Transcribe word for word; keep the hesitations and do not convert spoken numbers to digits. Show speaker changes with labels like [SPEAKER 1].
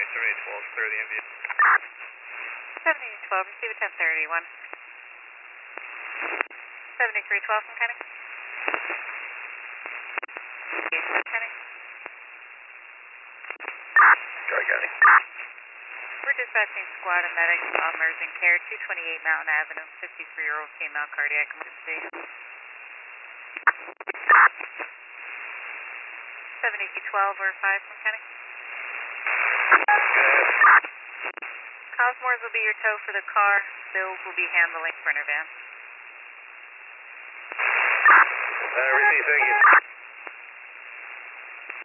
[SPEAKER 1] seventy twelve, clear the M V.
[SPEAKER 2] seventy twelve, receive a ten thirty-one. seventy-three twelve from Kenny. Kenny.
[SPEAKER 1] Troy County.
[SPEAKER 2] We're dispatching squad and medics on emergent care, two twenty-eight Mountain Avenue, fifty-three-year-old female cardiac emergency. seventy-two twelve or five from Kenny. Cosmores will be your tow for the car. Bills will be handling Sprinter van.
[SPEAKER 1] Uh, receive, thank you.